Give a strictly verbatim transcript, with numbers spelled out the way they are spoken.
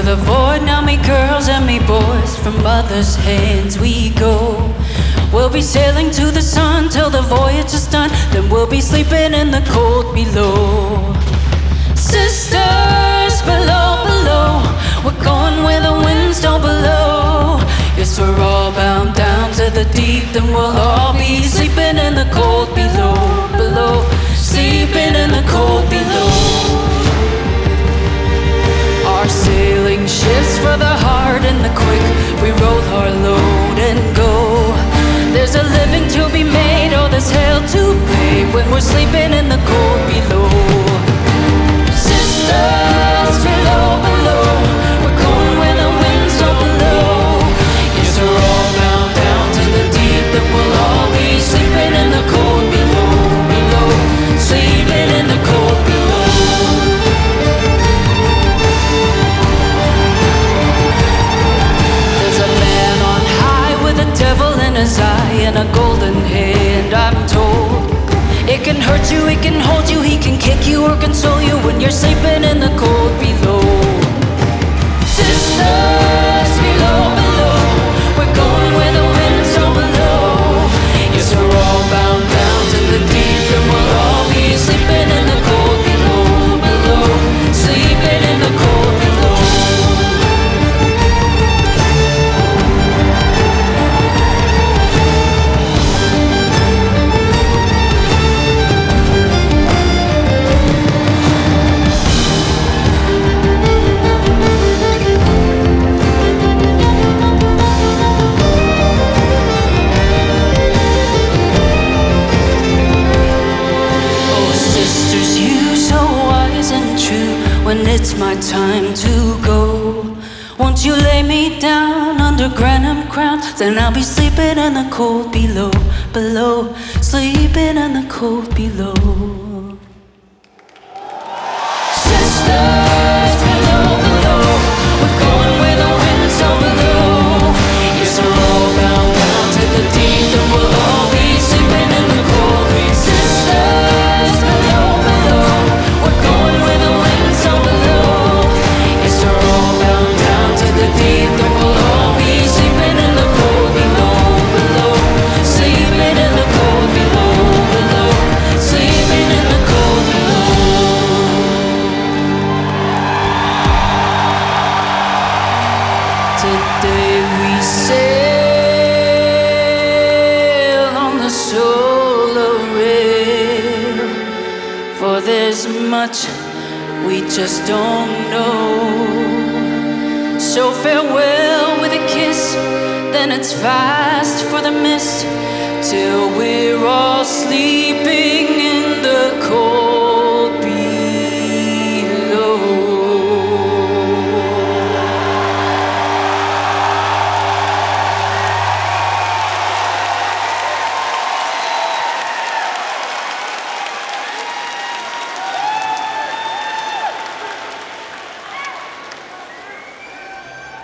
the void. Now me girls and me boys, from mothers' hands we go. We'll be sailing to the sun till the voyage is done. Then we'll be sleeping in the cold below. Sisters below, below, we're going where the winds don't blow. Yes, we're all bound down to the deep. Then we'll all be sleeping in the cold below, below, sleeping in the cold below. Our sailing ships for the hard and the quick. We roll our load and go. There's a living to be made, oh there's hell to pay when we're sleeping in the cold below. Sisters below, below, we're going where the winds don't blow. Yes, we're all bound down to the deep. Then we'll all be sleeping in the cold below, below, sleeping in the cold below. Devil in his eye and a golden hand, I'm told. It can hurt you, it can hold you, he can kick you or console you when you're sleeping in the cold below. Sisters below, below, we're going where the winds don't blow. Yes, we're all bound down to the deep. And we'll all be sleeping in the cold below, below, sleeping in the cold below. When it's my time to go, won't you lay me down under Granham Crown? Then I'll be sleeping in the cold below, below, sleeping in the cold below. Sisters below, below, we're going where the winds don't blow. Yes, we're all bound down to the deep. And we'll all be sleeping in the cold. Sisters below, below, we're going where the winds don't blow. Yes, we're all bound down to the deep. And we'll all be sleeping in the cold below, below, sleeping in the cold below, below, sleeping in the cold below. Today we sail on the solar rail, for there's much we just don't know. So farewell with a kiss, then it's fast for the mist, till we're all sleeping